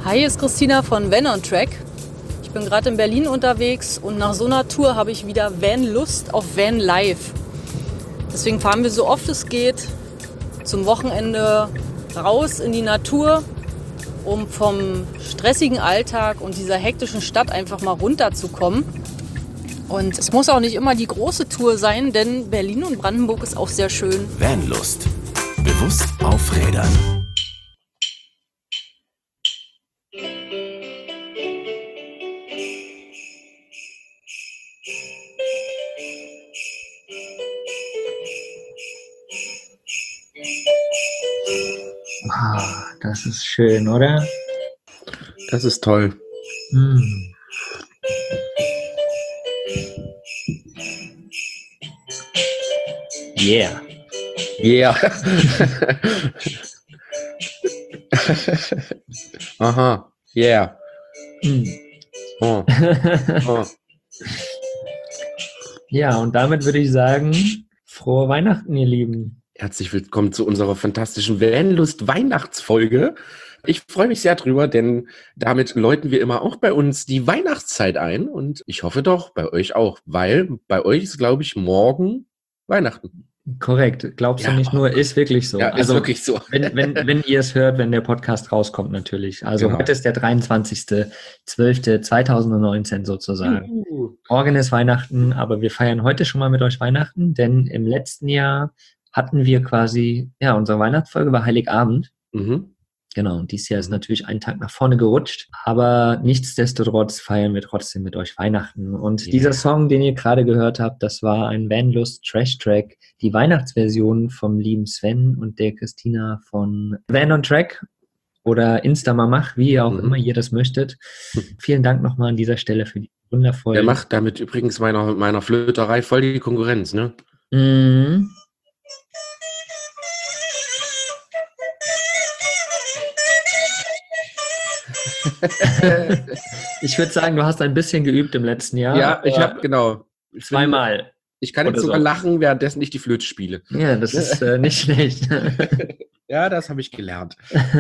Hi, hier ist Christina von Van on Track. Ich bin gerade in Berlin unterwegs und nach so einer Tour habe ich wieder Van-Lust auf Van Life. Deswegen fahren wir so oft es geht zum Wochenende raus in die Natur, um vom stressigen Alltag und dieser hektischen Stadt einfach mal runterzukommen. Und es muss auch nicht immer die große Tour sein, denn Berlin und Brandenburg ist auch sehr schön. Vanlust. Bewusst aufrädern. Das ist schön, oder? Das ist toll. Yeah. Yeah. Aha. Yeah. Oh. Oh. Ja, und damit würde ich sagen, frohe Weihnachten, ihr Lieben. Herzlich willkommen zu unserer fantastischen Vanlust-Weihnachtsfolge. Ich freue mich sehr drüber, denn damit läuten wir immer auch bei uns die Weihnachtszeit ein und ich hoffe doch bei euch auch, weil bei euch ist, glaube ich, morgen Weihnachten. Korrekt. Glaubst du Ja, nicht nur, ist wirklich so. Ja, also, ist wirklich so. Wenn ihr es hört, wenn der Podcast rauskommt natürlich. Also Genau. Heute ist der 23.12.2019 sozusagen. Morgen ist Weihnachten, aber wir feiern heute schon mal mit euch Weihnachten, denn im letzten Jahr hatten wir quasi, unsere Weihnachtsfolge war Heiligabend. Mhm. Genau, und dieses Jahr ist natürlich einen Tag nach vorne gerutscht, aber nichtsdestotrotz feiern wir trotzdem mit euch Weihnachten. Und dieser Song, den ihr gerade gehört habt, das war ein Vanlust Trash Track, die Weihnachtsversion vom lieben Sven und der Christina von Van on Track oder Instamamach, wie auch immer ihr das möchtet. Vielen Dank nochmal an dieser Stelle für die wundervollen... Der macht damit übrigens meiner Flöterei voll die Konkurrenz, ne? Mhm. Ich würde sagen, du hast ein bisschen geübt im letzten Jahr. Ja, ich habe, genau. Zweimal. Ich kann jetzt sogar lachen, währenddessen ich die Flöte spiele. Ja, das ist nicht schlecht. Ja, das habe ich gelernt.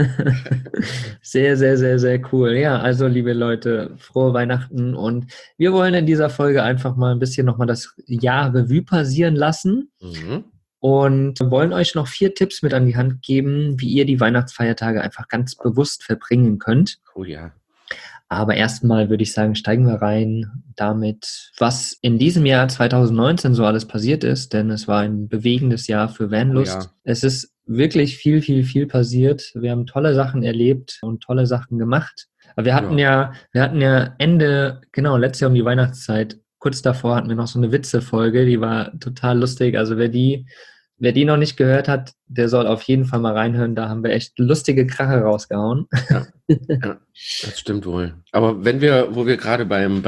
Sehr, sehr, sehr, sehr cool. Ja, also liebe Leute, frohe Weihnachten und wir wollen in dieser Folge einfach mal ein bisschen nochmal das Jahr Revue passieren lassen. Und wollen euch noch 4 Tipps mit an die Hand geben, wie ihr die Weihnachtsfeiertage einfach ganz bewusst verbringen könnt. Oh ja. Aber erstmal würde ich sagen, steigen wir rein damit, was in diesem Jahr 2019 so alles passiert ist, denn es war ein bewegendes Jahr für Vanlust. Oh ja. Es ist wirklich viel, viel, viel passiert. Wir haben tolle Sachen erlebt und tolle Sachen gemacht. Aber wir hatten ja Ende, letztes Jahr um die Weihnachtszeit, kurz davor hatten wir noch so eine Witze-Folge, die war total lustig. Also wer die noch nicht gehört hat, der soll auf jeden Fall mal reinhören. Da haben wir echt lustige Krache rausgehauen. Ja, das stimmt wohl. Aber wo wir gerade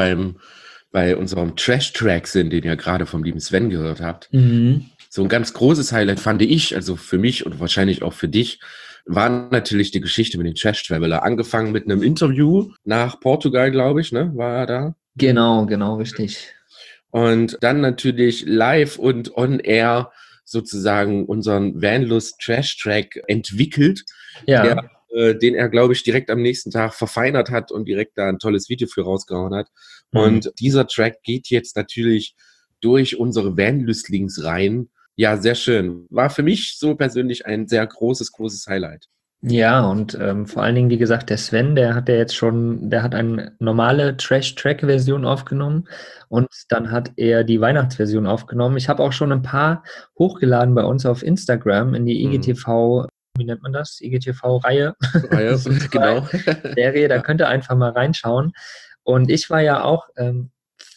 bei unserem Trash-Track sind, den ihr gerade vom lieben Sven gehört habt, so ein ganz großes Highlight fand ich, also für mich und wahrscheinlich auch für dich, war natürlich die Geschichte mit dem Trash-Traveler. Angefangen mit einem Interview nach Portugal, glaube ich, ne? War er da? Genau, richtig. Und dann natürlich live und on air sozusagen unseren Vanlust Trash Track entwickelt, den er, glaube ich, direkt am nächsten Tag verfeinert hat und direkt da ein tolles Video für rausgehauen hat. Und dieser Track geht jetzt natürlich durch unsere Vanlust-Links rein. Ja, sehr schön. War für mich so persönlich ein sehr großes Highlight. Ja, und vor allen Dingen, wie gesagt, der Sven, der hat eine normale Trash-Track-Version aufgenommen und dann hat er die Weihnachtsversion aufgenommen. Ich habe auch schon ein paar hochgeladen bei uns auf Instagram in die IGTV, wie nennt man das? IGTV-Reihe. Genau. Serie, da könnt ihr einfach mal reinschauen. Und ich war ja auch im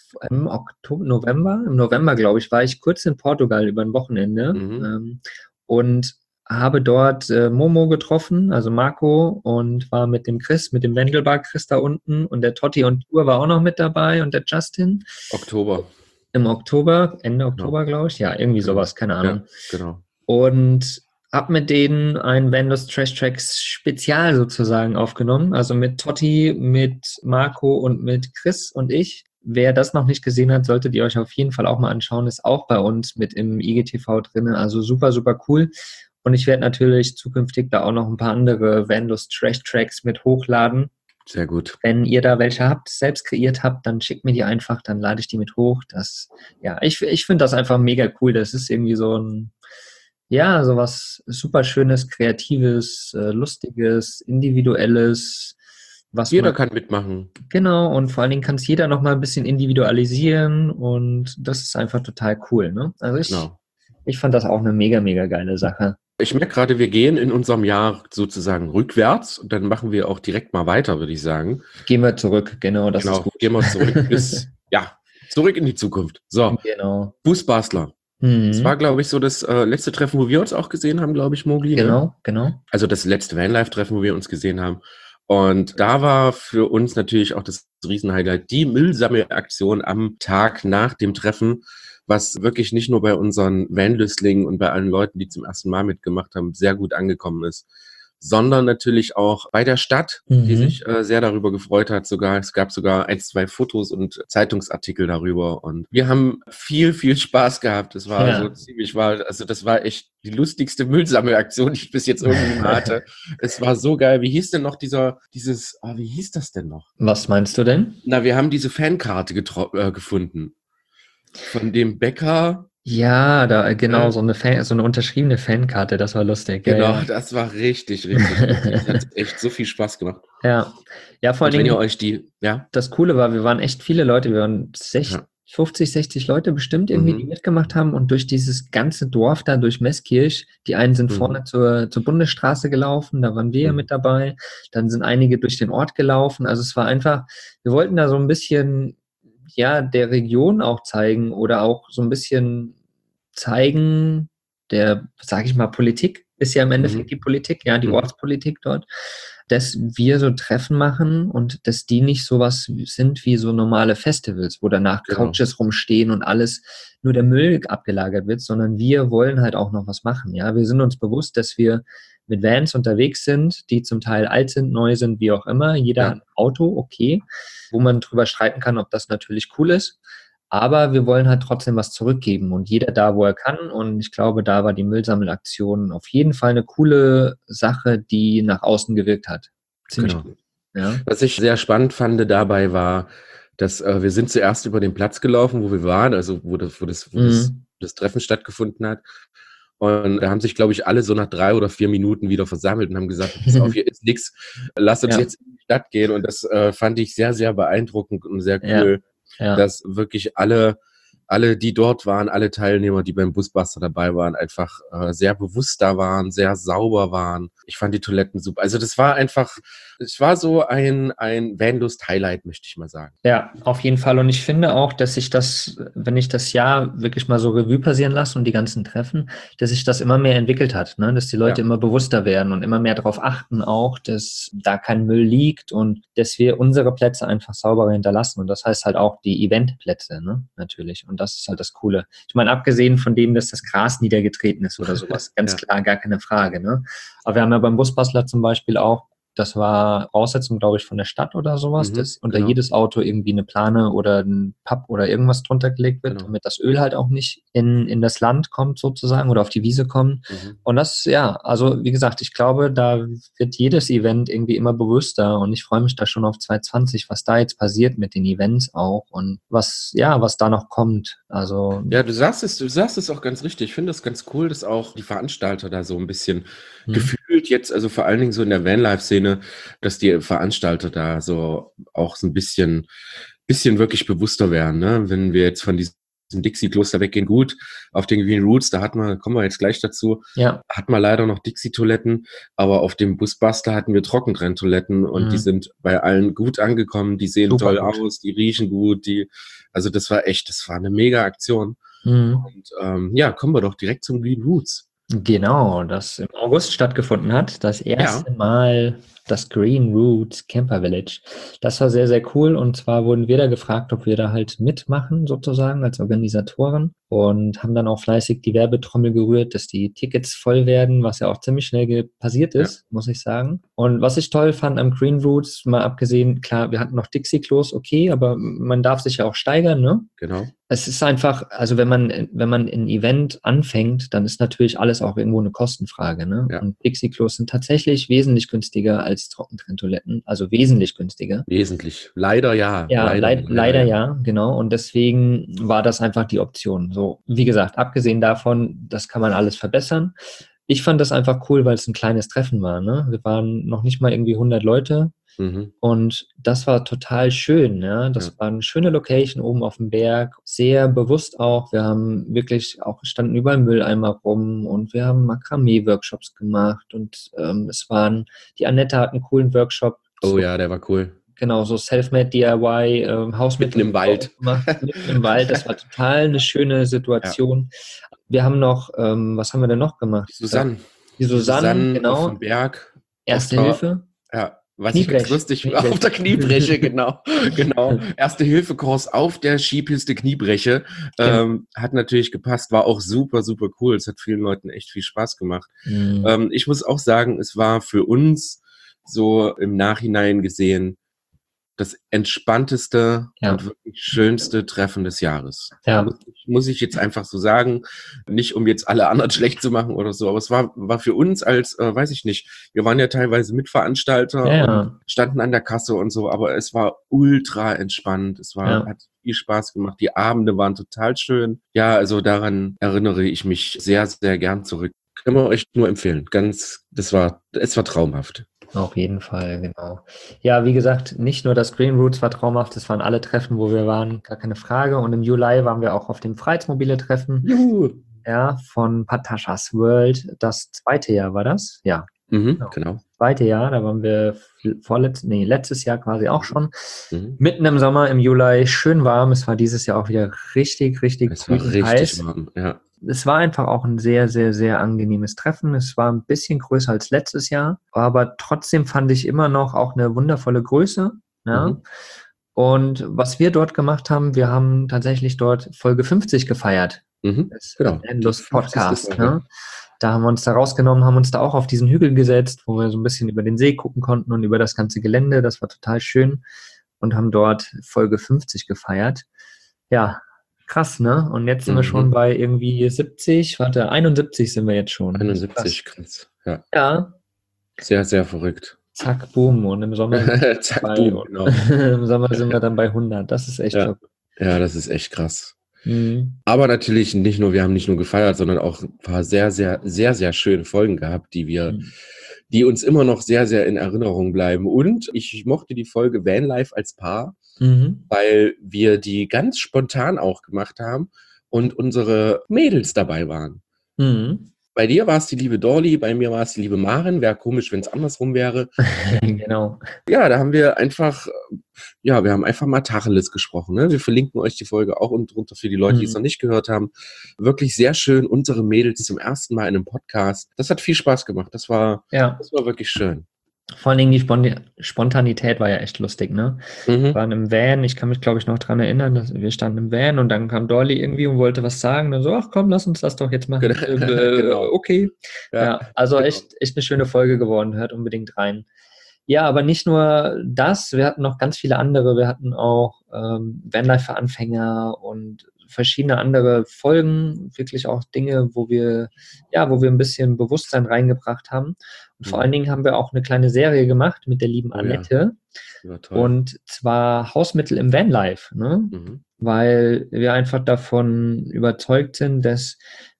November, glaube ich, war ich kurz in Portugal über ein Wochenende und habe dort Momo getroffen, also Marco, und war mit dem Chris, mit dem Wendelbar Chris da unten und der Totti und Tour war auch noch mit dabei und der Justin. Im Oktober, Ende Oktober, glaube ich. Ja, irgendwie sowas, keine Ahnung. Ja, genau. Und habe mit denen ein Vanlust Trash Tracks Spezial sozusagen aufgenommen, also mit Totti, mit Marco und mit Chris und ich. Wer das noch nicht gesehen hat, solltet ihr euch auf jeden Fall auch mal anschauen. Ist auch bei uns mit im IGTV drin, also super, super cool. Und ich werde natürlich zukünftig da auch noch ein paar andere Vanlust Trash Tracks mit hochladen. Sehr gut. Wenn ihr da welche habt, selbst kreiert habt, dann schickt mir die einfach, dann lade ich die mit hoch. Ich finde das einfach mega cool. Das ist irgendwie so was super Schönes, Kreatives, Lustiges, Individuelles. Jeder kann mitmachen. Genau, und vor allen Dingen kann es jeder noch mal ein bisschen individualisieren und das ist einfach total cool. Ne? Also ich fand das auch eine mega, mega geile Sache. Ich merke gerade, wir gehen in unserem Jahr sozusagen rückwärts und dann machen wir auch direkt mal weiter, würde ich sagen. Gehen wir zurück, genau, das ist gut. Gehen wir zurück zurück in die Zukunft. So, genau. Fußbastler. Das war, glaube ich, so das letzte Treffen, wo wir uns auch gesehen haben, glaube ich, Mowgli. Genau. Also das letzte Vanlife-Treffen, wo wir uns gesehen haben. Und da war für uns natürlich auch das Riesenhighlight die Müllsammelaktion am Tag nach dem Treffen, was wirklich nicht nur bei unseren Vanlüstlingen und bei allen Leuten, die zum ersten Mal mitgemacht haben, sehr gut angekommen ist, sondern natürlich auch bei der Stadt, die sich sehr darüber gefreut hat. Es gab sogar 1, 2 Fotos und Zeitungsartikel darüber. Und wir haben viel, viel Spaß gehabt. Das war das war echt die lustigste Müllsammelaktion, die ich bis jetzt irgendwie hatte. Es war so geil. Wie hieß denn noch wie hieß das denn noch? Was meinst du denn? Na, wir haben diese Fankarte gefunden. Von dem Bäcker. Ja, so eine unterschriebene Fankarte, das war lustig. Genau, ja. Das war richtig, richtig lustig. Das hat echt so viel Spaß gemacht. Ja, vor allen Dingen, das Coole war, wir waren echt viele Leute, wir waren 50, 60 Leute bestimmt irgendwie, die mitgemacht haben und durch dieses ganze Dorf da, durch Meßkirch, die einen sind vorne zur Bundesstraße gelaufen, da waren wir ja mit dabei, dann sind einige durch den Ort gelaufen, also es war einfach, wir wollten da so ein bisschen der Region auch zeigen oder auch so ein bisschen zeigen, sage ich mal, Politik ist ja im Endeffekt die Politik, die Ortspolitik dort, dass wir so Treffen machen und dass die nicht sowas sind wie so normale Festivals, wo danach Couches rumstehen und alles nur der Müll abgelagert wird, sondern wir wollen halt auch noch was machen. Ja, wir sind uns bewusst, dass wir mit Vans unterwegs sind, die zum Teil alt sind, neu sind, wie auch immer. Jeder hat ein Auto, okay, wo man drüber streiten kann, ob das natürlich cool ist. Aber wir wollen halt trotzdem was zurückgeben und jeder da, wo er kann. Und ich glaube, da war die Müllsammelaktion auf jeden Fall eine coole Sache, die nach außen gewirkt hat. Ziemlich gut. Ja. Was ich sehr spannend fand dabei war, dass wir sind zuerst über den Platz gelaufen, wo wir waren, also wo das Treffen stattgefunden hat. Und da haben sich, glaube ich, alle so nach 3 oder 4 Minuten wieder versammelt und haben gesagt, pass auf, hier ist nichts, lass uns jetzt in die Stadt gehen. Und das fand ich sehr, sehr beeindruckend und sehr cool. Dass wirklich alle, die dort waren, alle Teilnehmer, die beim Busbuster dabei waren, einfach sehr bewusst da waren, sehr sauber waren. Ich fand die Toiletten super. Also es war so ein Vanlust-Highlight, möchte ich mal sagen. Ja, auf jeden Fall. Und ich finde auch, dass sich das, wenn ich das Jahr wirklich mal so Revue passieren lasse und die ganzen Treffen, dass sich das immer mehr entwickelt hat, ne? Dass die Leute immer bewusster werden und immer mehr darauf achten auch, dass da kein Müll liegt und dass wir unsere Plätze einfach sauberer hinterlassen. Und das heißt halt auch die Eventplätze, ne? Natürlich. Und das ist halt das Coole. Ich meine, abgesehen von dem, dass das Gras niedergetreten ist oder sowas, ganz klar, gar keine Frage, ne? Aber wir haben ja beim Busbastler zum Beispiel auch, das war Voraussetzung, glaube ich, von der Stadt oder sowas, dass unter jedes Auto irgendwie eine Plane oder ein Papp oder irgendwas drunter gelegt wird, damit das Öl halt auch nicht in das Land kommt sozusagen oder auf die Wiese kommt. Und das, also wie gesagt, ich glaube, da wird jedes Event irgendwie immer bewusster und ich freue mich da schon auf 2020, was da jetzt passiert mit den Events auch und was da noch kommt. Also ja, du sagst es auch ganz richtig. Ich finde das ganz cool, dass auch die Veranstalter da so ein bisschen gefühlt jetzt, also vor allen Dingen so in der Vanlife-Szene, dass die Veranstalter da so auch so ein bisschen wirklich bewusster werden, ne? Wenn wir jetzt von diesem Dixie-Kloster weggehen, gut, auf den Green Roots, kommen wir jetzt gleich dazu, hat man leider noch Dixie-Toiletten, aber auf dem Busbuster hatten wir Trockentrenntoiletten und die sind bei allen gut angekommen, die sehen super toll aus, die riechen gut, also das war eine mega Aktion. Und kommen wir doch direkt zum Green Roots. Genau, das im August stattgefunden hat, das erste Mal das Green Roots Camper Village. Das war sehr, sehr cool und zwar wurden wir da gefragt, ob wir da halt mitmachen sozusagen als Organisatoren und haben dann auch fleißig die Werbetrommel gerührt, dass die Tickets voll werden, was ja auch ziemlich schnell passiert ist, muss ich sagen. Und was ich toll fand am Green Roots, mal abgesehen, klar, wir hatten noch Dixie-Klos, okay, aber man darf sich ja auch steigern, ne? Genau. Es ist einfach, also wenn man ein Event anfängt, dann ist natürlich alles auch irgendwo eine Kostenfrage, ne? Ja. Und Dixie-Klos sind tatsächlich wesentlich günstiger als als Trockentrenntoiletten, also wesentlich günstiger. Wesentlich. Leider ja. Ja, leider ja, genau. Und deswegen war das einfach die Option. So, wie gesagt, abgesehen davon, das kann man alles verbessern. Ich fand das einfach cool, weil es ein kleines Treffen war. Ne? Wir waren noch nicht mal irgendwie 100 Leute. Und das war total schön. Ja? Das war eine schöne Location oben auf dem Berg. Sehr bewusst auch. Wir haben wirklich auch, standen überall Mülleimer rum und wir haben Makramee-Workshops gemacht. Und die Annette hat einen coolen Workshop. Oh ja, der war cool. Genau, so Selfmade DIY, Hausmittel. Mitten im Wald. Mitten im Wald, das war total eine schöne Situation. Ja. Wir haben noch, was haben wir denn noch gemacht? Die Susanne, genau. Auf dem Berg. Erste Hilfe. Ja, was ich ganz lustig war. Auf der Kniebreche, genau. Erste-Hilfe-Kurs auf der Skipiste Kniebreche. Hat natürlich gepasst, war auch super, super cool. Es hat vielen Leuten echt viel Spaß gemacht. Ich muss auch sagen, es war für uns so im Nachhinein gesehen das entspannteste und wirklich schönste Treffen des Jahres. Ja. Muss ich jetzt einfach so sagen. Nicht, um jetzt alle anderen schlecht zu machen oder so, aber es war für uns als, weiß ich nicht, wir waren ja teilweise Mitveranstalter und standen an der Kasse und so, aber es war ultra entspannt. Hat viel Spaß gemacht. Die Abende waren total schön. Ja, also daran erinnere ich mich sehr, sehr gern zurück. Können wir euch nur empfehlen. Es war traumhaft. Auf jeden Fall, genau. Ja, wie gesagt, nicht nur das Green Roots war traumhaft, es waren alle Treffen, wo wir waren, gar keine Frage. Und im Juli waren wir auch auf dem Freiheitsmobile-Treffen. Juhu. Ja, von Patashas World. Das 2. Jahr war das? Ja. Genau. 2. Jahr, da waren wir letztes Jahr quasi auch schon. Mitten im Sommer, im Juli, schön warm. Es war dieses Jahr auch wieder richtig heiß. Warm, ja. Es war einfach auch ein sehr, sehr, sehr angenehmes Treffen. Es war ein bisschen größer als letztes Jahr, aber trotzdem fand ich immer noch auch eine wundervolle Größe. Ja? Und was wir dort gemacht haben, wir haben tatsächlich dort Folge 50 gefeiert. Das Endlust Podcast. Ne? Da haben wir uns da rausgenommen, haben uns da auch auf diesen Hügel gesetzt, wo wir so ein bisschen über den See gucken konnten und über das ganze Gelände. Das war total schön und haben dort Folge 50 gefeiert. Ja, krass, ne? Und jetzt sind wir schon bei irgendwie 71 sind wir jetzt schon. 71, krass. Ja. Sehr, sehr verrückt. Zack, boom. Und im Sommer genau. Im Sommer sind wir dann bei 100. Das ist echt verrückt. Ja, das ist echt krass. Aber natürlich wir haben nicht nur gefeiert, sondern auch ein paar sehr, sehr, sehr, sehr schöne Folgen gehabt, die uns immer noch sehr, sehr in Erinnerung bleiben. Und ich mochte die Folge Vanlife als Paar, weil wir die ganz spontan auch gemacht haben und unsere Mädels dabei waren. Bei dir war es die liebe Dorli, bei mir war es die liebe Maren. Wäre komisch, wenn es andersrum wäre. Genau. Ja, da haben wir einfach mal Tacheles gesprochen. Ne? Wir verlinken euch die Folge auch unten drunter für die Leute, die es noch nicht gehört haben. Wirklich sehr schön, unsere Mädels zum ersten Mal in einem Podcast. Das hat viel Spaß gemacht. Das war wirklich schön. Vor allen Dingen die Spontanität war ja echt lustig, ne? Wir waren im Van, ich kann mich, glaube ich, noch dran erinnern, dass wir standen im Van und dann kam Dolly irgendwie und wollte was sagen. Dann so, ach komm, lass uns das doch jetzt machen. Genau. Okay. Ja, also echt eine schöne Folge geworden. Hört unbedingt rein. Ja, aber nicht nur das, wir hatten noch ganz viele andere. Wir hatten auch Vanlife für Anfänger und verschiedene andere Folgen, wirklich auch Dinge, wo wir ein bisschen Bewusstsein reingebracht haben. Und vor allen Dingen haben wir auch eine kleine Serie gemacht mit der lieben Annette. Ja, toll. Und zwar Hausmittel im Vanlife, ne? Weil wir einfach davon überzeugt sind, dass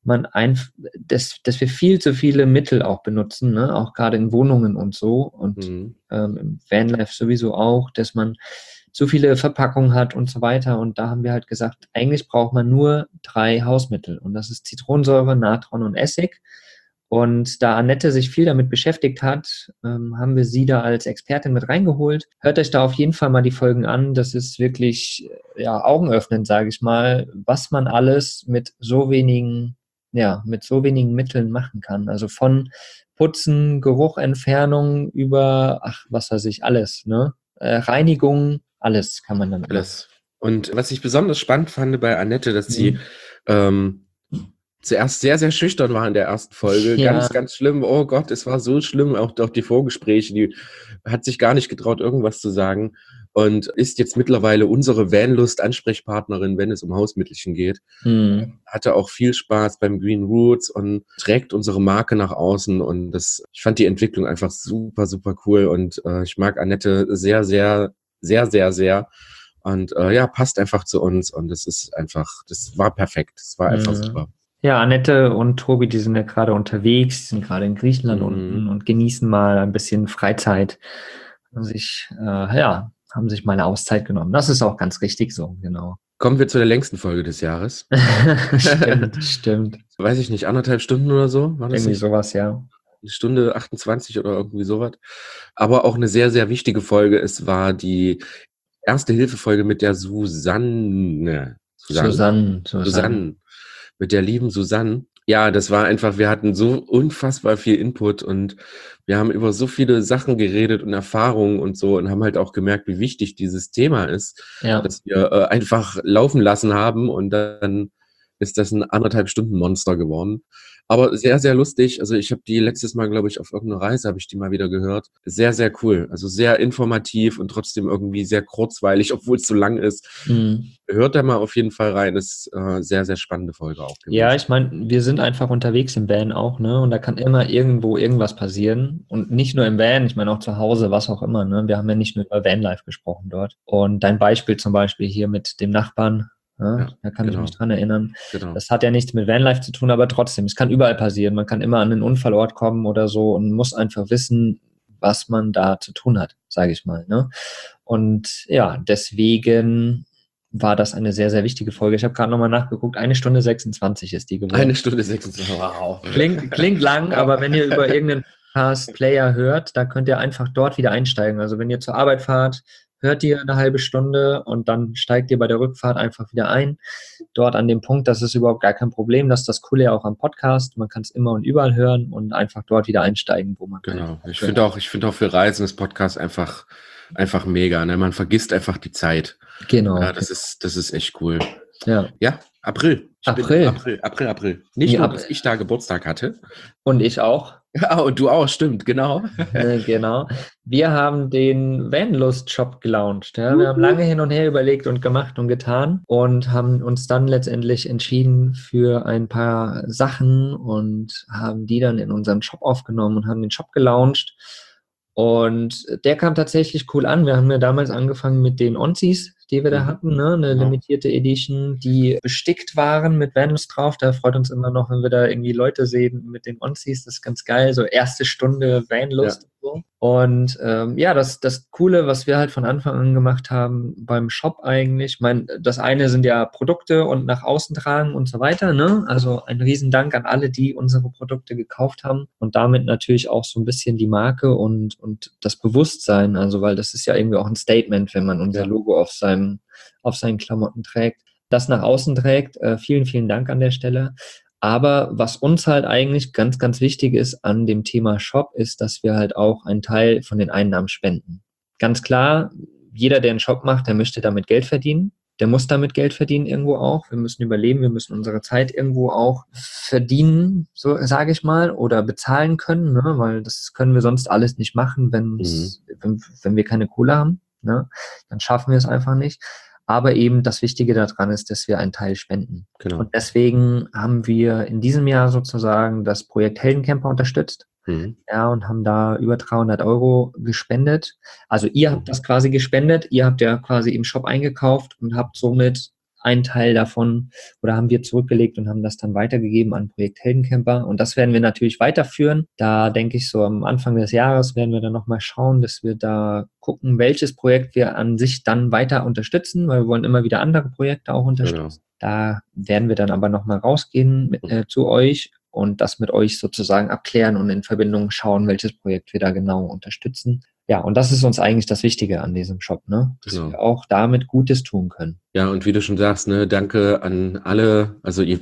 wir viel zu viele Mittel auch benutzen, ne? Auch gerade in Wohnungen und so und im Vanlife sowieso auch, dass man so viele Verpackungen hat und so weiter. Und da haben wir halt gesagt, eigentlich braucht man nur 3 Hausmittel. Und das ist Zitronensäure, Natron und Essig. Und da Annette sich viel damit beschäftigt hat, haben wir sie da als Expertin mit reingeholt. Hört euch da auf jeden Fall mal die Folgen an. Das ist wirklich augenöffnend, sage ich mal, was man alles mit so wenigen Mitteln machen kann. Also von Putzen, Geruchentfernung über, was weiß ich, alles, ne? Reinigung, alles kann man dann. Alles. Und was ich besonders spannend fand bei Annette, dass sie zuerst sehr, sehr schüchtern war in der ersten Folge. Ja. Ganz, ganz schlimm. Oh Gott, es war so schlimm. Auch die Vorgespräche, die hat sich gar nicht getraut, irgendwas zu sagen. und ist jetzt mittlerweile unsere Vanlust-Ansprechpartnerin, wenn es um Hausmittelchen geht. Hatte auch viel Spaß beim Green Roots und trägt unsere Marke nach außen und ich fand die Entwicklung einfach super, super cool und ich mag Annette sehr, sehr, sehr, sehr, sehr und passt einfach zu uns und das war perfekt, das war einfach super. Ja, Annette und Tobi, die sind ja gerade unterwegs, die sind gerade in Griechenland unten und genießen mal ein bisschen Freizeit. Haben sich mal eine Auszeit genommen. Das ist auch ganz richtig so, genau. Kommen wir zu der längsten Folge des Jahres. Stimmt. Weiß ich nicht, 1,5 Stunden oder so? War das irgendwie nicht? Sowas, ja. 1 Stunde 28 oder irgendwie sowas. Aber auch eine sehr, sehr wichtige Folge. Es war die Erste-Hilfe-Folge mit der Susanne. Mit der lieben Susanne. Ja, das war einfach, wir hatten so unfassbar viel Input und wir haben über so viele Sachen geredet und Erfahrungen und so und haben halt auch gemerkt, wie wichtig dieses Thema ist, dass wir einfach laufen lassen haben und dann ist das ein 1,5-Stunden-Monster geworden. Aber sehr, sehr lustig. Also ich habe die letztes Mal, glaube ich, auf irgendeiner Reise habe ich die mal wieder gehört. Sehr, sehr cool. Also sehr informativ und trotzdem irgendwie sehr kurzweilig, obwohl es so lang ist. Hört da mal auf jeden Fall rein. Das ist sehr, sehr spannende Folge auch gewesen. Ja, ich meine, wir sind einfach unterwegs im Van auch, ne? Und da kann immer irgendwo irgendwas passieren. Und nicht nur im Van, ich meine auch zu Hause, was auch immer, ne? Wir haben ja nicht nur über Vanlife gesprochen dort. Und dein Beispiel zum Beispiel hier mit dem Nachbarn, da kann ich mich dran erinnern. Genau. Das hat ja nichts mit Vanlife zu tun, aber trotzdem, es kann überall passieren. Man kann immer an einen Unfallort kommen oder so und muss einfach wissen, was man da zu tun hat, sage ich mal, ne? Und ja, deswegen war das eine sehr, sehr wichtige Folge. Ich habe gerade nochmal nachgeguckt, 1 Stunde 26 ist die geworden. 1 Stunde 26, wow. Klingt lang, aber wenn ihr über irgendeinen Podcast-Player hört, da könnt ihr einfach dort wieder einsteigen. Also wenn ihr zur Arbeit fahrt, hört ihr eine halbe Stunde und dann steigt ihr bei der Rückfahrt einfach wieder ein. Dort an dem Punkt, das ist überhaupt gar kein Problem. Das ist das Coole ja auch am Podcast. Man kann es immer und überall hören und einfach dort wieder einsteigen, wo man Genau. Ich finde auch für Reisen das Podcast einfach mega. Ne? Man vergisst einfach die Zeit. Genau. Ja, das ist echt cool. Ja. Ja, April. April. Nicht nur, dass ich da Geburtstag hatte. Und ich auch. Ja, und du auch, stimmt, genau. Genau. Wir haben den Vanlust-Shop gelauncht. Ja. Wir haben lange hin und her überlegt und gemacht und getan und haben uns dann letztendlich entschieden für ein paar Sachen und haben die dann in unseren Shop aufgenommen und haben den Shop gelauncht. Und der kam tatsächlich cool an. Wir haben ja damals angefangen mit den Onsies, die wir da hatten, ne? Eine limitierte Edition, die bestickt waren mit Vanlust drauf. Da freut uns immer noch, wenn wir da irgendwie Leute sehen mit den Onsies. Das ist ganz geil, so erste Stunde Vanlust und so. Und das Coole, was wir halt von Anfang an gemacht haben beim Shop eigentlich, ich meine, das eine sind ja Produkte und nach außen tragen und so weiter, ne? Also ein Riesendank an alle, die unsere Produkte gekauft haben und damit natürlich auch so ein bisschen die Marke und das Bewusstsein, also weil das ist ja irgendwie auch ein Statement, wenn man unser Logo auf seinen Klamotten trägt, das nach außen trägt. Vielen, vielen Dank an der Stelle. Aber was uns halt eigentlich ganz, ganz wichtig ist an dem Thema Shop, ist, dass wir halt auch einen Teil von den Einnahmen spenden. Ganz klar, jeder, der einen Shop macht, der möchte damit Geld verdienen. Der muss damit Geld verdienen irgendwo auch. Wir müssen überleben, wir müssen unsere Zeit irgendwo auch verdienen, so sage ich mal, oder bezahlen können, ne? Weil das können wir sonst alles nicht machen, wenn wir keine Kohle haben, ne? Dann schaffen wir es einfach nicht. Aber eben das Wichtige daran ist, dass wir einen Teil spenden. Genau. Und deswegen haben wir in diesem Jahr sozusagen das Projekt Heldencamper unterstützt. Ja, und haben da über 300 € gespendet. Also ihr habt das quasi gespendet, ihr habt ja quasi im Shop eingekauft und habt somit einen Teil davon oder haben wir zurückgelegt und haben das dann weitergegeben an Projekt Heldencamper. Und das werden wir natürlich weiterführen. Da denke ich so am Anfang des Jahres werden wir dann nochmal schauen, dass wir da gucken, welches Projekt wir an sich dann weiter unterstützen, weil wir wollen immer wieder andere Projekte auch unterstützen. Genau. Da werden wir dann aber nochmal rausgehen zu euch und das mit euch sozusagen abklären und in Verbindung schauen, welches Projekt wir da genau unterstützen. Ja, und das ist uns eigentlich das Wichtige an diesem Shop, ne? Dass wir auch damit Gutes tun können. Ja, und wie du schon sagst, ne, danke an alle. Also ihr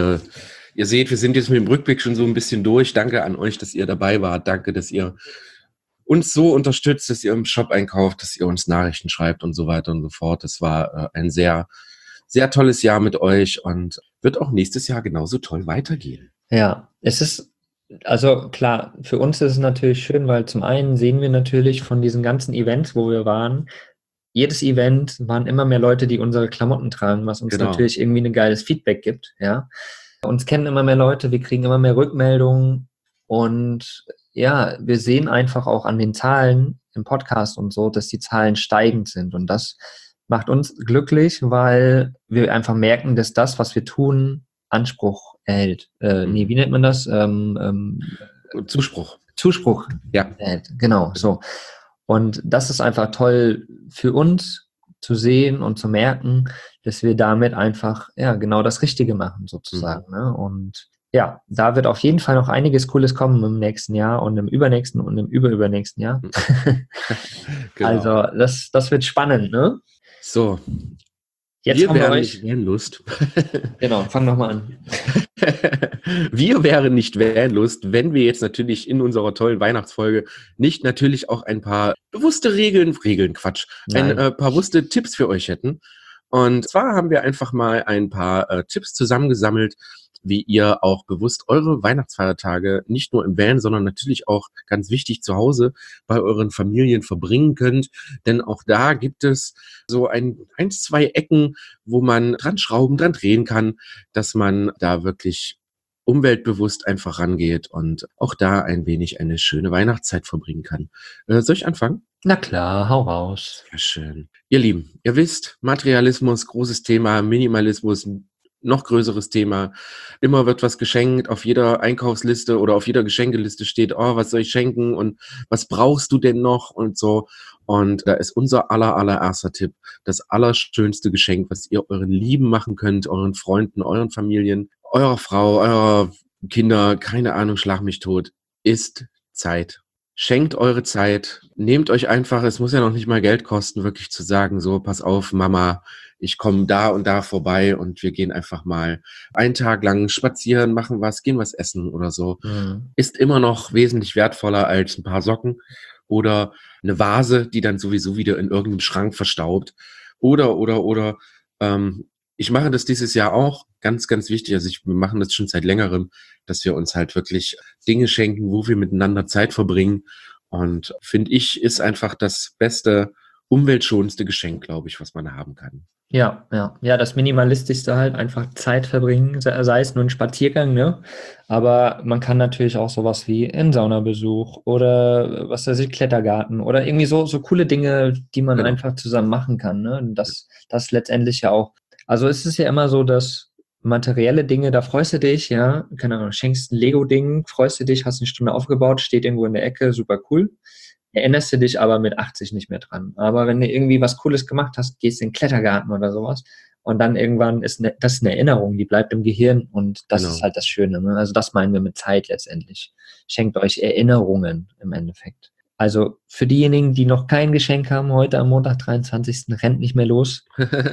seht, wir sind jetzt mit dem Rückblick schon so ein bisschen durch. Danke an euch, dass ihr dabei wart. Danke, dass ihr uns so unterstützt, dass ihr im Shop einkauft, dass ihr uns Nachrichten schreibt und so weiter und so fort. Das war ein sehr, sehr tolles Jahr mit euch und wird auch nächstes Jahr genauso toll weitergehen. Ja, also klar, für uns ist es natürlich schön, weil zum einen sehen wir natürlich von diesen ganzen Events, wo wir waren, jedes Event waren immer mehr Leute, die unsere Klamotten tragen, was uns natürlich irgendwie ein geiles Feedback gibt, ja. Uns kennen immer mehr Leute, wir kriegen immer mehr Rückmeldungen und ja, wir sehen einfach auch an den Zahlen im Podcast und so, dass die Zahlen steigend sind und das macht uns glücklich, weil wir einfach merken, dass das, was wir tun, Anspruch erhält. Wie nennt man das? Zuspruch. Zuspruch erhält, genau, so. Und das ist einfach toll für uns zu sehen und zu merken, dass wir damit einfach, ja, genau das Richtige machen, sozusagen. Ne? Und ja, da wird auf jeden Fall noch einiges Cooles kommen im nächsten Jahr und im übernächsten und im übernächsten Jahr. Genau. Also, das wird spannend, ne? So. Jetzt wir haben wir wären euch. Nicht Vanlust. Genau, fang nochmal an. Wir wären nicht Vanlust, wenn wir jetzt natürlich in unserer tollen Weihnachtsfolge nicht natürlich auch ein paar bewusste ein paar bewusste Tipps für euch hätten. Und zwar haben wir einfach mal ein paar Tipps zusammengesammelt, wie ihr auch bewusst eure Weihnachtsfeiertage nicht nur im Van, sondern natürlich auch ganz wichtig zu Hause bei euren Familien verbringen könnt. Denn auch da gibt es so eins, zwei Ecken, wo man dran schrauben, dran drehen kann, dass man da wirklich umweltbewusst einfach rangeht und auch da ein wenig eine schöne Weihnachtszeit verbringen kann. Soll ich anfangen? Na klar, hau raus. Sehr schön. Ihr Lieben, ihr wisst, Materialismus, großes Thema, Minimalismus, noch größeres Thema. Immer wird was geschenkt, auf jeder Einkaufsliste oder auf jeder Geschenkeliste steht, oh, was soll ich schenken und was brauchst du denn noch und so. Und da ist unser allererster Tipp, das allerschönste Geschenk, was ihr euren Lieben machen könnt, euren Freunden, euren Familien, eurer Frau, eurer Kinder, keine Ahnung, schlag mich tot, ist Zeit. Schenkt eure Zeit, nehmt euch einfach, es muss ja noch nicht mal Geld kosten, wirklich zu sagen, so, pass auf, Mama, ich komme da und da vorbei und wir gehen einfach mal einen Tag lang spazieren, machen was, gehen was essen oder so. Ist immer noch wesentlich wertvoller als ein paar Socken oder eine Vase, die dann sowieso wieder in irgendeinem Schrank verstaubt. Oder, ich mache das dieses Jahr auch, ganz, ganz wichtig, also wir machen das schon seit längerem, dass wir uns halt wirklich Dinge schenken, wo wir miteinander Zeit verbringen und finde ich, ist einfach das beste, umweltschonendste Geschenk, glaube ich, was man haben kann. Ja, das Minimalistischste halt, einfach Zeit verbringen, sei es nur ein Spaziergang, ne? Aber man kann natürlich auch sowas wie einen Saunabesuch oder was weiß ich, Klettergarten oder irgendwie so coole Dinge, die man einfach zusammen machen kann, ne? Und das letztendlich ja auch. Also es ist ja immer so, dass materielle Dinge, da freust du dich, ja, keine Ahnung, schenkst ein Lego-Ding, freust du dich, hast eine Stunde aufgebaut, steht irgendwo in der Ecke, super cool. Erinnerst du dich aber mit 80 nicht mehr dran. Aber wenn du irgendwie was Cooles gemacht hast, gehst in den Klettergarten oder sowas und dann irgendwann ist das eine Erinnerung, die bleibt im Gehirn und das ist halt das Schöne. Ne? Also das meinen wir mit Zeit letztendlich. Schenkt euch Erinnerungen im Endeffekt. Also für diejenigen, die noch kein Geschenk haben, heute am Montag, 23. rennt nicht mehr los.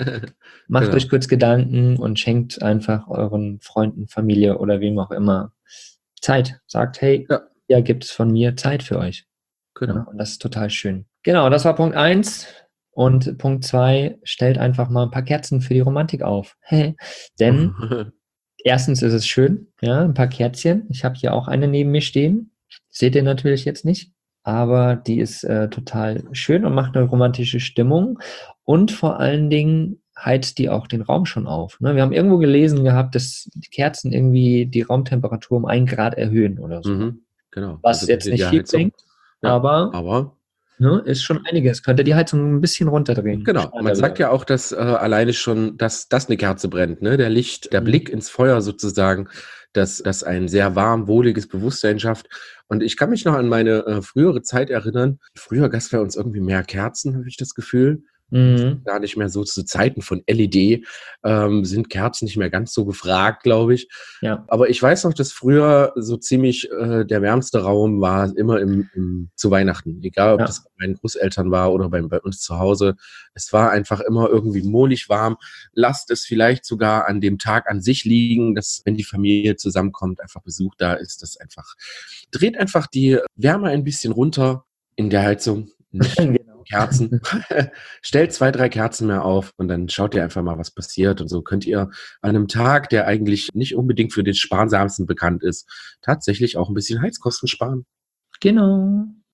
Macht euch kurz Gedanken und schenkt einfach euren Freunden, Familie oder wem auch immer Zeit. Sagt, hey, ja, gibt es von mir Zeit für euch. Genau. Ja, und das ist total schön. Genau, das war Punkt 1. Und Punkt 2, stellt einfach mal ein paar Kerzen für die Romantik auf. Denn erstens ist es schön, ja, ein paar Kerzchen. Ich habe hier auch eine neben mir stehen. Seht ihr natürlich jetzt nicht. Aber die ist total schön und macht eine romantische Stimmung. Und vor allen Dingen heizt die auch den Raum schon auf. Ne? Wir haben irgendwo gelesen gehabt, dass die Kerzen irgendwie die Raumtemperatur um 1 Grad erhöhen oder so. Genau. Was also jetzt nicht viel bringt. Ja, aber ne, ist schon einiges. Könnte die Heizung ein bisschen runterdrehen. Genau. Man sagt ja auch, dass alleine schon, dass eine Kerze brennt, ne? Der Blick ins Feuer sozusagen, dass das ein sehr warm, wohliges Bewusstsein schafft. Und ich kann mich noch an meine frühere Zeit erinnern. Früher gab es bei uns irgendwie mehr Kerzen, habe ich das Gefühl. Gar nicht mehr so zu Zeiten von LED sind Kerzen nicht mehr ganz so gefragt, glaube ich. Ja. Aber ich weiß noch, dass früher so ziemlich der wärmste Raum war immer zu Weihnachten. Egal, ob das bei meinen Großeltern war oder bei uns zu Hause. Es war einfach immer irgendwie mohlig warm. Lasst es vielleicht sogar an dem Tag an sich liegen, dass wenn die Familie zusammenkommt, einfach Besuch da ist, das einfach dreht einfach die Wärme ein bisschen runter in der Heizung. Nicht Kerzen. Stellt 2, 3 Kerzen mehr auf und dann schaut ihr einfach mal, was passiert. Und so könnt ihr an einem Tag, der eigentlich nicht unbedingt für den sparsamsten bekannt ist, tatsächlich auch ein bisschen Heizkosten sparen. Genau.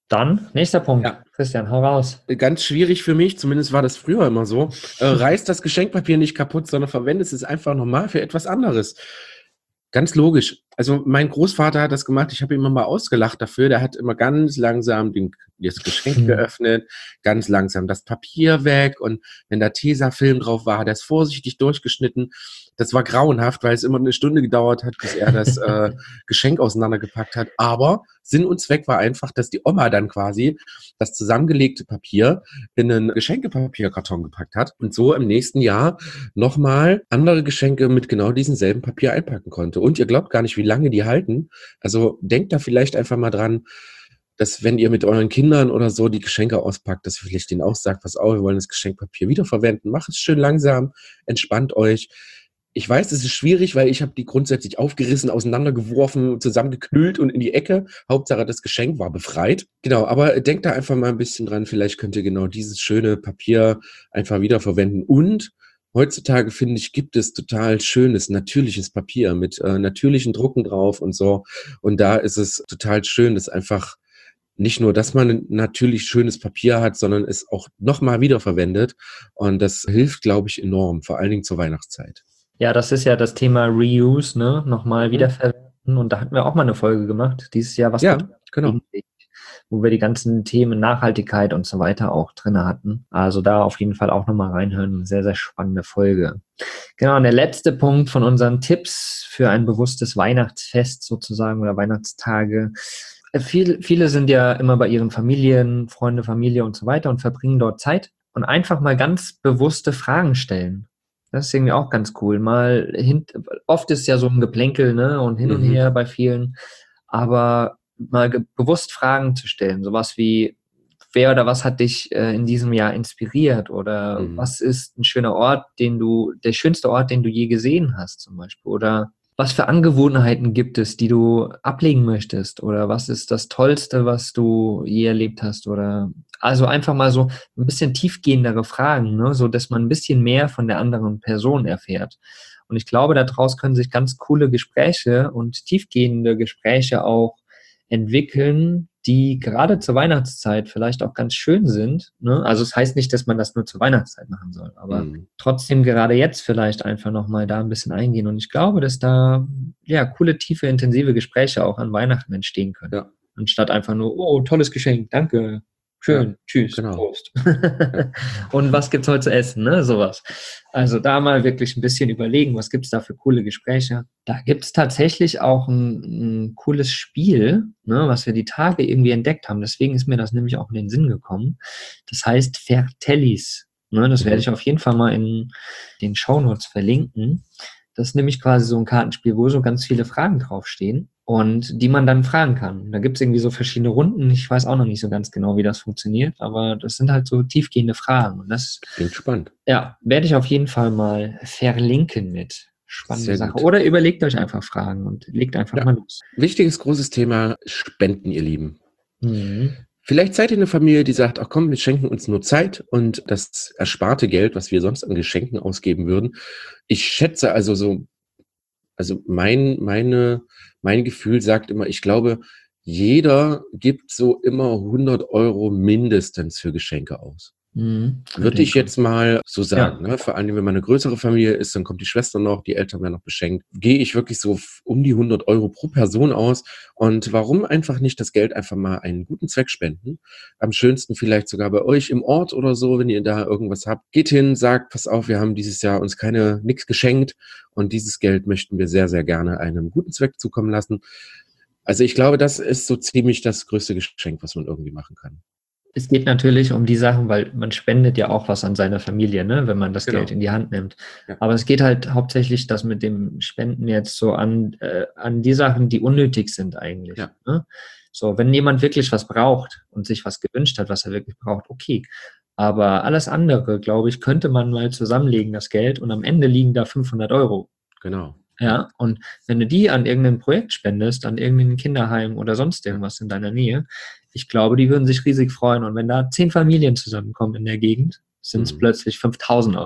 Dann, nächster Punkt. Ja. Christian, hau raus. Ganz schwierig für mich, zumindest war das früher immer so. Reiß das Geschenkpapier nicht kaputt, sondern verwende es einfach nochmal für etwas anderes. Ganz logisch. Also mein Großvater hat das gemacht, ich habe ihn immer mal ausgelacht dafür, der hat immer ganz langsam das Geschenk geöffnet, ganz langsam das Papier weg und wenn da Tesafilm drauf war, hat er es vorsichtig durchgeschnitten. Das war grauenhaft, weil es immer eine Stunde gedauert hat, bis er das Geschenk auseinandergepackt hat. Aber Sinn und Zweck war einfach, dass die Oma dann quasi das zusammengelegte Papier in einen Geschenkepapierkarton gepackt hat und so im nächsten Jahr nochmal andere Geschenke mit genau diesem selben Papier einpacken konnte. Und ihr glaubt gar nicht, wie lange die halten. Also denkt da vielleicht einfach mal dran, dass wenn ihr mit euren Kindern oder so die Geschenke auspackt, dass ihr vielleicht denen auch sagt, pass auf, wir wollen das Geschenkpapier wiederverwenden. Macht es schön langsam, entspannt euch. Ich weiß, es ist schwierig, weil ich habe die grundsätzlich aufgerissen, auseinandergeworfen, zusammengeknüllt und in die Ecke. Hauptsache, das Geschenk war befreit. Genau, aber denkt da einfach mal ein bisschen dran. Vielleicht könnt ihr genau dieses schöne Papier einfach wiederverwenden. Und heutzutage, finde ich, gibt es total schönes, natürliches Papier mit natürlichen Drucken drauf und so. Und da ist es total schön, dass einfach nicht nur, dass man ein natürlich schönes Papier hat, sondern es auch nochmal wiederverwendet. Und das hilft, glaube ich, enorm, vor allen Dingen zur Weihnachtszeit. Ja, das ist ja das Thema Reuse, ne? Nochmal wiederverwenden. Und da hatten wir auch mal eine Folge gemacht, dieses Jahr, genau. Wo wir die ganzen Themen Nachhaltigkeit und so weiter auch drin hatten. Also da auf jeden Fall auch nochmal reinhören. Sehr, sehr spannende Folge. Genau, und der letzte Punkt von unseren Tipps für ein bewusstes Weihnachtsfest sozusagen oder Weihnachtstage. Viele sind ja immer bei ihren Familien, Freunde, Familie und so weiter und verbringen dort Zeit und einfach mal ganz bewusste Fragen stellen. Das ist irgendwie auch ganz cool. Oft ist ja so ein Geplänkel, ne, und hin und her bei vielen, aber mal bewusst Fragen zu stellen, sowas wie, wer oder was hat dich in diesem Jahr inspiriert oder was ist ein schöner Ort, der schönste Ort, den du je gesehen hast zum Beispiel, oder was für Angewohnheiten gibt es, die du ablegen möchtest, oder was ist das Tollste, was du je erlebt hast, oder also einfach mal so ein bisschen tiefgehendere Fragen, ne, so dass man ein bisschen mehr von der anderen Person erfährt. Und ich glaube, daraus können sich ganz coole Gespräche und tiefgehende Gespräche auch entwickeln, die gerade zur Weihnachtszeit vielleicht auch ganz schön sind, ne? Also es heißt nicht, dass man das nur zur Weihnachtszeit machen soll, aber trotzdem gerade jetzt vielleicht einfach nochmal da ein bisschen eingehen. Und ich glaube, dass da ja coole, tiefe, intensive Gespräche auch an Weihnachten entstehen können. Ja. Anstatt einfach nur, oh, tolles Geschenk, danke, schön, tschüss, Prost. Und was gibt's heute zu essen, ne? Sowas. Also da mal wirklich ein bisschen überlegen, was gibt's da für coole Gespräche. Da gibt's tatsächlich auch ein cooles Spiel, ne, was wir die Tage irgendwie entdeckt haben. Deswegen ist mir das nämlich auch in den Sinn gekommen. Das heißt Vertellis. Ne, das werde ich auf jeden Fall mal in den Shownotes verlinken. Das ist nämlich quasi so ein Kartenspiel, wo so ganz viele Fragen draufstehen und die man dann fragen kann. Da gibt es irgendwie so verschiedene Runden. Ich weiß auch noch nicht so ganz genau, wie das funktioniert, aber das sind halt so tiefgehende Fragen. Und das klingt spannend. Ja, werde ich auf jeden Fall mal verlinken mit. Spannende Sache. Oder überlegt euch einfach Fragen und legt einfach mal los. Wichtiges, großes Thema, Spenden, ihr Lieben. Vielleicht seid ihr eine Familie, die sagt, ach komm, wir schenken uns nur Zeit und das ersparte Geld, was wir sonst an Geschenken ausgeben würden. Ich schätze mein Gefühl sagt immer, ich glaube, jeder gibt so immer 100 € mindestens für Geschenke aus. Würde ich jetzt mal so sagen, ne? Vor allem, wenn man eine größere Familie ist, dann kommt die Schwester noch, die Eltern werden noch beschenkt. Gehe ich wirklich so um die 100 € pro Person aus. Und warum einfach nicht das Geld einfach mal einen guten Zweck spenden? Am schönsten vielleicht sogar bei euch im Ort oder so, wenn ihr da irgendwas habt. Geht hin, sagt, pass auf, wir haben dieses Jahr uns nichts geschenkt und dieses Geld möchten wir sehr, sehr gerne einem guten Zweck zukommen lassen. Also ich glaube, das ist so ziemlich das größte Geschenk, was man irgendwie machen kann. Es geht natürlich um die Sachen, weil man spendet ja auch was an seine Familie, ne, wenn man das Geld in die Hand nimmt. Ja. Aber es geht halt hauptsächlich das mit dem Spenden jetzt so an die Sachen, die unnötig sind eigentlich. Ja. Ne? So, wenn jemand wirklich was braucht und sich was gewünscht hat, was er wirklich braucht, okay. Aber alles andere, glaube ich, könnte man mal zusammenlegen, das Geld, und am Ende liegen da 500 €. Genau. Ja, und wenn du die an irgendein Projekt spendest, an irgendein Kinderheim oder sonst irgendwas in deiner Nähe, ich glaube, die würden sich riesig freuen. Und wenn da 10 Familien zusammenkommen in der Gegend, sind es plötzlich 5.000 €.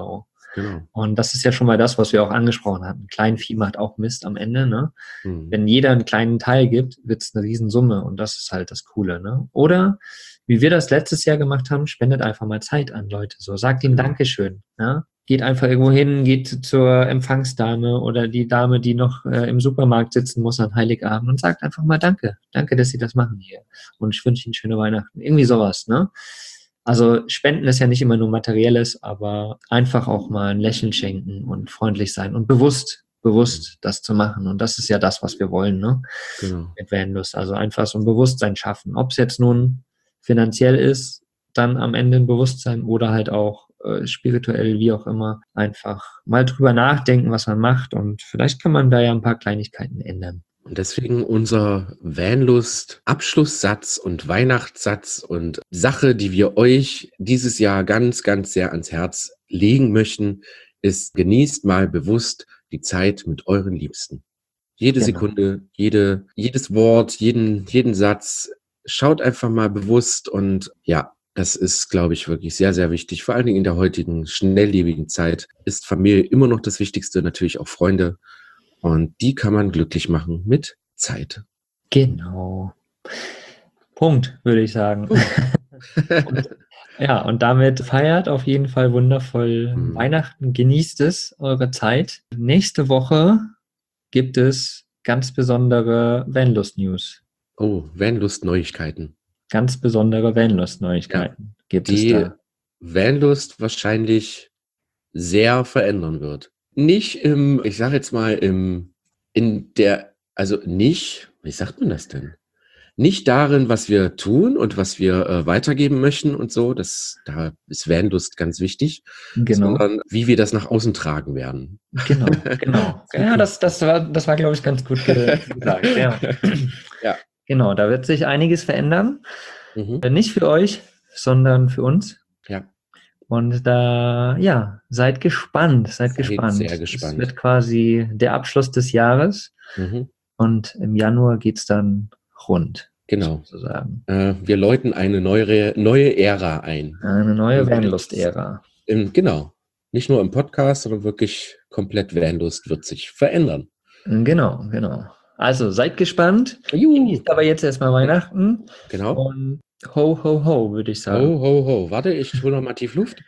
Genau. Und das ist ja schon mal das, was wir auch angesprochen hatten. Kleinvieh macht auch Mist am Ende, ne? Wenn jeder einen kleinen Teil gibt, wird es eine Riesensumme und das ist halt das Coole, ne? Oder, wie wir das letztes Jahr gemacht haben, spendet einfach mal Zeit an Leute. So, sagt ihnen Dankeschön, ja? Geht einfach irgendwo hin, geht zur Empfangsdame oder die Dame, die noch im Supermarkt sitzen muss an Heiligabend und sagt einfach mal Danke. Danke, dass Sie das machen hier. Und ich wünsche Ihnen schöne Weihnachten. Irgendwie sowas, ne? Also Spenden ist ja nicht immer nur Materielles, aber einfach auch mal ein Lächeln schenken und freundlich sein und bewusst das zu machen. Und das ist ja das, was wir wollen, ne? Genau. Mit Vanlust. Also einfach so ein Bewusstsein schaffen. Ob es jetzt nun finanziell ist, dann am Ende ein Bewusstsein oder halt auch spirituell, wie auch immer, einfach mal drüber nachdenken, was man macht und vielleicht kann man da ja ein paar Kleinigkeiten ändern. Und deswegen unser Vanlust-Abschlusssatz und Weihnachtssatz und Sache, die wir euch dieses Jahr ganz, ganz sehr ans Herz legen möchten, ist: Genießt mal bewusst die Zeit mit euren Liebsten. Jede Sekunde, jedes Wort, jeden Satz. Schaut einfach mal bewusst und ja, das ist, glaube ich, wirklich sehr, sehr wichtig. Vor allen Dingen in der heutigen schnelllebigen Zeit ist Familie immer noch das Wichtigste, natürlich auch Freunde. Und die kann man glücklich machen mit Zeit. Genau. Punkt, würde ich sagen. Und damit feiert auf jeden Fall wundervoll Weihnachten. Genießt es, eure Zeit. Nächste Woche gibt es ganz besondere Vanlust-News. Oh, Vanlust-Neuigkeiten. Ganz besondere Vanlust-Neuigkeiten gibt es da. Die Vanlust wahrscheinlich sehr verändern wird. Nicht wie sagt man das denn? Nicht darin, was wir tun und was wir weitergeben möchten und so, da ist Vanlust ganz wichtig, sondern wie wir das nach außen tragen werden. Genau. Ja, das war, glaube ich, ganz gut gesagt. Ja. Ja. Genau, da wird sich einiges verändern. Nicht für euch, sondern für uns. Ja. Und da, seid gespannt. Sehr gespannt. Es wird quasi der Abschluss des Jahres. Und im Januar geht es dann rund. Genau. Sozusagen. Wir läuten eine neue Ära ein. Eine neue Vanlust-Ära. Genau. Nicht nur im Podcast, sondern wirklich komplett Vanlust wird sich verändern. Genau. Also seid gespannt. Genießt aber jetzt erstmal Weihnachten. Genau. Und ho, ho, ho, würde ich sagen. Ho, ho, ho. Warte, ich hole noch mal tief Luft.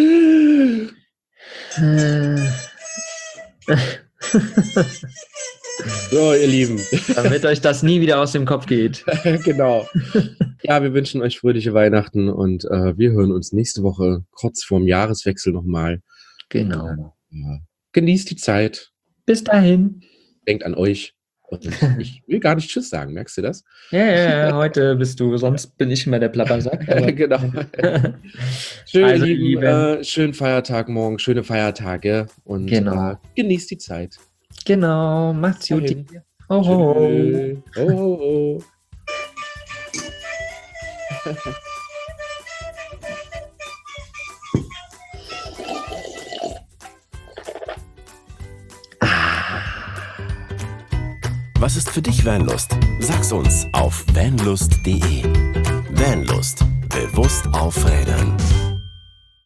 So, ihr Lieben. Damit euch das nie wieder aus dem Kopf geht. Genau. Ja, wir wünschen euch fröhliche Weihnachten und wir hören uns nächste Woche kurz vorm Jahreswechsel nochmal. Genau. Genießt die Zeit. Bis dahin. Denkt an euch. Und ich will gar nicht Tschüss sagen, merkst du das? Ja, heute bist du, sonst bin ich immer der Plappersack. Genau. Schön, Lieben, schönen Feiertag morgen, schöne Feiertage und genießt die Zeit. Genau, macht's gut. Ho, ho, ho. Ho, ho, ho. Was ist für dich Vanlust? Sag's uns auf vanlust.de. Vanlust. Bewusst aufrädern.